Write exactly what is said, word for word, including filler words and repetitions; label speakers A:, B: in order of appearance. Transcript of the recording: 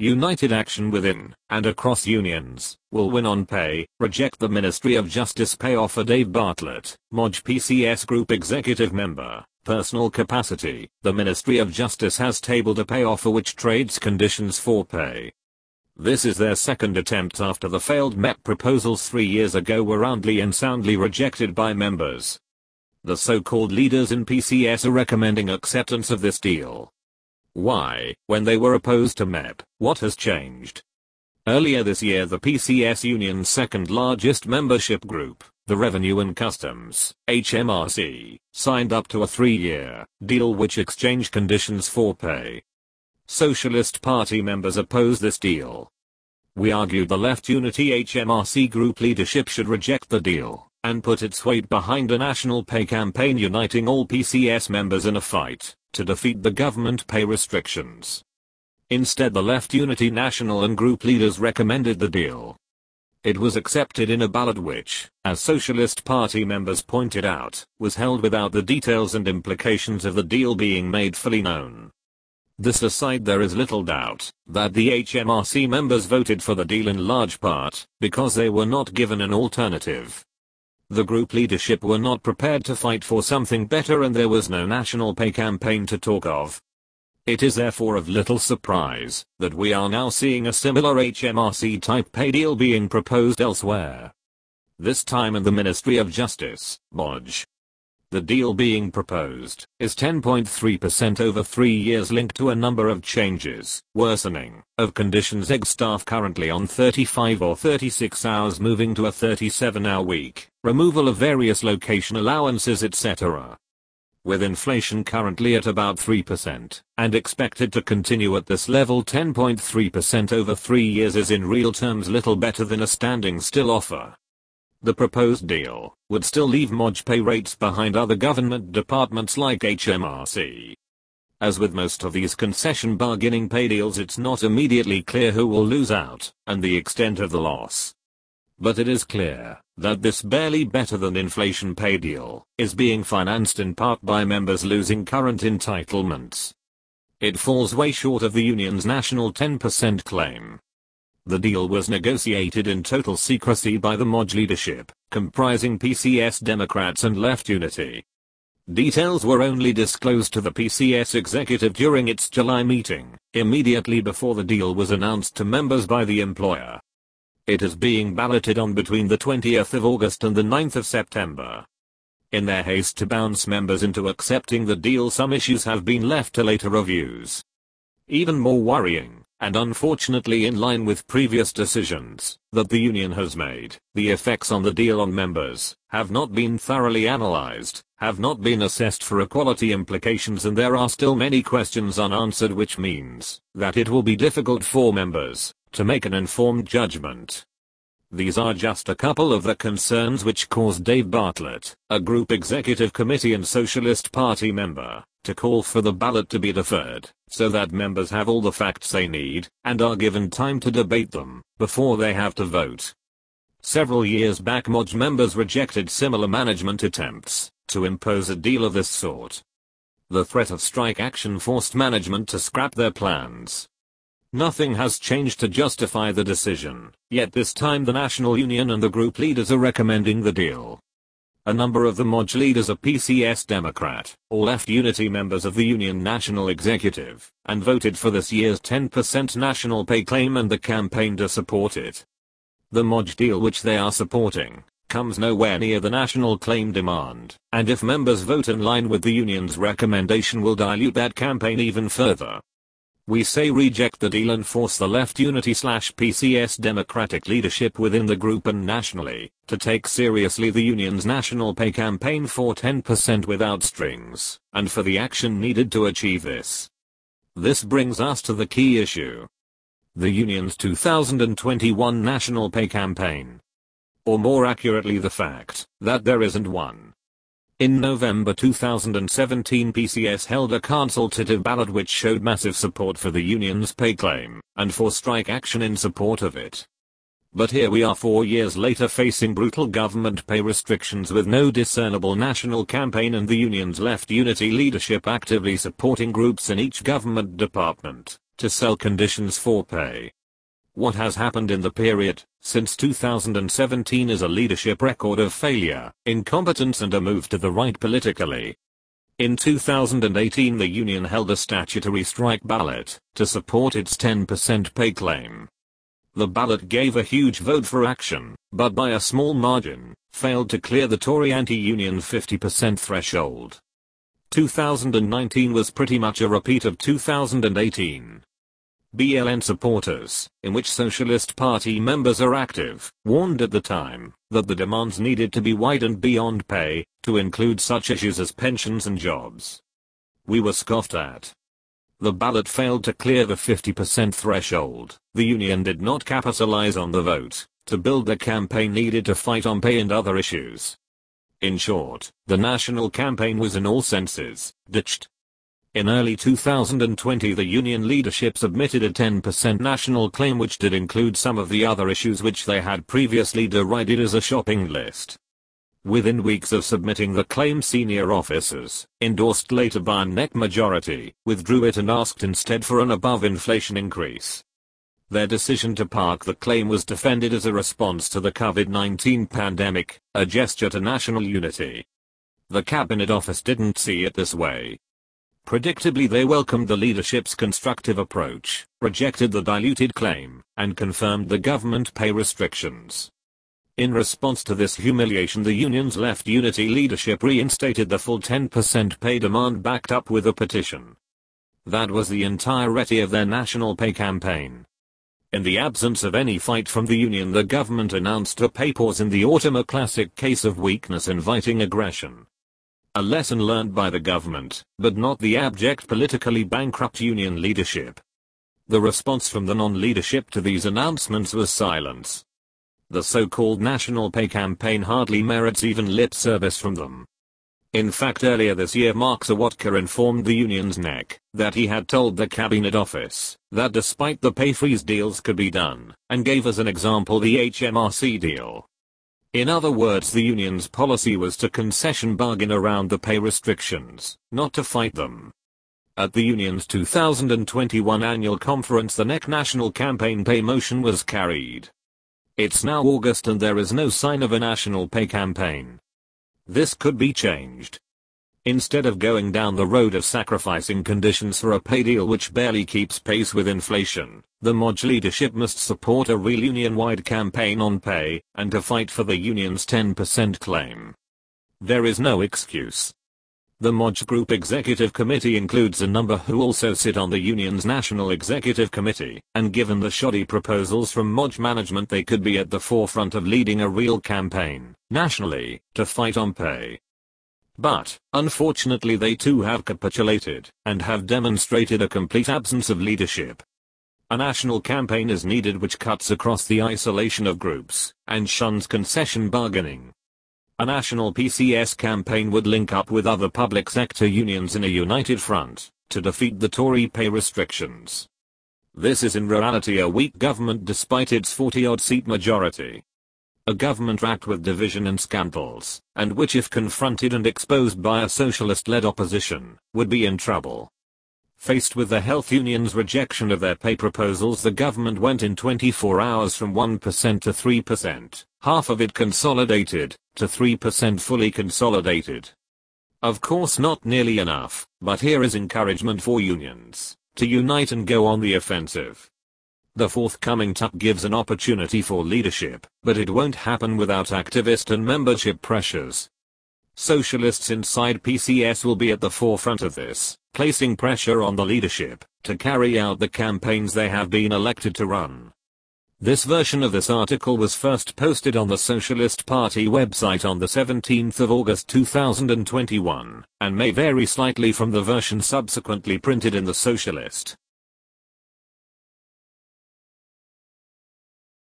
A: united action within and across unions, will win on pay, reject the Ministry of Justice pay offer. Dave Bartlett, M O J P C S Group Executive Member, Personal Capacity. The Ministry of Justice has tabled a pay offer which trades conditions for pay. This is their second attempt after the failed M E P proposals three years ago were roundly and soundly rejected by members. The so-called leaders in P C S are recommending acceptance of this deal. Why, when they were opposed to M E P, what has changed? Earlier this year, the P C S union's second largest membership group, the Revenue and Customs, H M R C, signed up to a three-year deal which exchanged conditions for pay. Socialist Party members oppose this deal. We argued the Left Unity H M R C group leadership should reject the deal and put its weight behind a national pay campaign uniting all P C S members in a fight to defeat the government pay restrictions. Instead, the Left Unity national and group leaders recommended the deal. It was accepted in a ballot which, as Socialist Party members pointed out, was held without the details and implications of the deal being made fully known. This aside, there is little doubt that the H M R C members voted for the deal in large part because they were not given an alternative. The group leadership were not prepared to fight for something better and there was no national pay campaign to talk of. It is therefore of little surprise that we are now seeing a similar H M R C type pay deal being proposed elsewhere. This time in the Ministry of Justice, M O J. The deal being proposed is ten point three percent over three years linked to a number of changes, worsening of conditions. Ex staff currently on thirty-five or thirty-six hours moving to a thirty-seven hour week, removal of various location allowances, et cetera. With inflation currently at about three percent and expected to continue at this level, ten point three percent over three years is in real terms little better than a standing still offer. The proposed deal would still leave M O J pay rates behind other government departments like H M R C. As with most of these concession bargaining pay deals, it's not immediately clear who will lose out and the extent of the loss. But it is clear that this barely better than inflation pay deal is being financed in part by members losing current entitlements. It falls way short of the union's national ten percent claim. The deal was negotiated in total secrecy by the M O J leadership, comprising P C S Democrats and Left Unity. Details were only disclosed to the P C S executive during its July meeting, immediately before the deal was announced to members by the employer. It is being balloted on between the twentieth of August and the ninth of September. In their haste to bounce members into accepting the deal, some issues have been left to later reviews. Even more worrying, and unfortunately in line with previous decisions that the union has made, the effects on the deal on members have not been thoroughly analyzed, have not been assessed for equality implications, and there are still many questions unanswered, which means that it will be difficult for members to make an informed judgment. These are just a couple of the concerns which caused Dave Bartlett, a group executive committee and Socialist Party member, to call for the ballot to be deferred, so that members have all the facts they need, and are given time to debate them, before they have to vote. Several years back, M O J members rejected similar management attempts to impose a deal of this sort. The threat of strike action forced management to scrap their plans. Nothing has changed to justify the decision, yet this time the national union and the group leaders are recommending the deal. A number of the M O J leaders are P C S Democrat, or Left Unity members of the union national executive, and voted for this year's ten percent national pay claim and the campaign to support it. The M O J deal which they are supporting comes nowhere near the national claim demand, and if members vote in line with the union's recommendation, will dilute that campaign even further. We say reject the deal and force the Left Unity slash P C S Democratic leadership within the group and nationally to take seriously the union's national pay campaign for ten percent without strings, and for the action needed to achieve this. This brings us to the key issue. The union's two thousand twenty-one national pay campaign. Or more accurately, the fact that there isn't one. In November two thousand seventeen, P C S held a consultative ballot which showed massive support for the union's pay claim, and for strike action in support of it. But here we are four years later facing brutal government pay restrictions with no discernible national campaign, and the union's Left Unity leadership actively supporting groups in each government department to sell conditions for pay. What has happened in the period since two thousand seventeen is a leadership record of failure, incompetence and a move to the right politically. In two thousand eighteen the union held a statutory strike ballot to support its ten percent pay claim. The ballot gave a huge vote for action, but by a small margin, failed to clear the Tory anti-union fifty percent threshold. two thousand nineteen was pretty much a repeat of two thousand eighteen. B L N supporters, in which Socialist Party members are active, warned at the time that the demands needed to be widened beyond pay to include such issues as pensions and jobs. We were scoffed at. The ballot failed to clear the fifty percent threshold. The union did not capitalize on the vote to build the campaign needed to fight on pay and other issues. In short, the national campaign was in all senses ditched. In early two thousand twenty the union leadership submitted a ten percent national claim which did include some of the other issues which they had previously derided as a shopping list. Within weeks of submitting the claim senior officers, endorsed later by a neck majority, withdrew it and asked instead for an above-inflation increase. Their decision to park the claim was defended as a response to the COVID nineteen pandemic, a gesture to national unity. The Cabinet Office didn't see it this way. Predictably they welcomed the leadership's constructive approach, rejected the diluted claim, and confirmed the government pay restrictions. In response to this humiliation the union's left unity leadership reinstated the full ten percent pay demand backed up with a petition. That was the entirety of their national pay campaign. In the absence of any fight from the union the government announced a pay pause in the autumn, a classic case of weakness inviting aggression. A lesson learned by the government, but not the abject politically bankrupt union leadership. The response from the non-leadership to these announcements was silence. The so-called national pay campaign hardly merits even lip service from them. In fact, earlier this year Mark Sawatka informed the union's N E C that he had told the Cabinet Office that despite the pay freeze deals could be done, and gave as an example the H M R C deal. In other words, the union's policy was to concession bargain around the pay restrictions, not to fight them. At the union's two thousand twenty-one annual conference the N E C national campaign pay motion was carried. It's now August and there is no sign of a national pay campaign. This could be changed. Instead of going down the road of sacrificing conditions for a pay deal which barely keeps pace with inflation, the Moj leadership must support a real union-wide campaign on pay, and to fight for the union's ten percent claim. There is no excuse. The Moj Group Executive Committee includes a number who also sit on the union's National Executive Committee, and given the shoddy proposals from Moj management they could be at the forefront of leading a real campaign, nationally, to fight on pay. But, unfortunately they too have capitulated, and have demonstrated a complete absence of leadership. A national campaign is needed which cuts across the isolation of groups, and shuns concession bargaining. A national P C S campaign would link up with other public sector unions in a united front, to defeat the Tory pay restrictions. This is in reality a weak government despite its forty-odd seat majority. A government racked with division and scandals, and which if confronted and exposed by a socialist-led opposition, would be in trouble. Faced with the health union's rejection of their pay proposals the government went in twenty-four hours from one percent to three percent, half of it consolidated, to three percent fully consolidated. Of course not nearly enough, but here is encouragement for unions, to unite and go on the offensive. The forthcoming T U P gives an opportunity for leadership, but it won't happen without activist and membership pressures. Socialists inside P C S will be at the forefront of this, placing pressure on the leadership to carry out the campaigns they have been elected to run. This version of this article was first posted on the Socialist Party website on the seventeenth of August two thousand twenty-one, and may vary slightly from the version subsequently printed in the Socialist.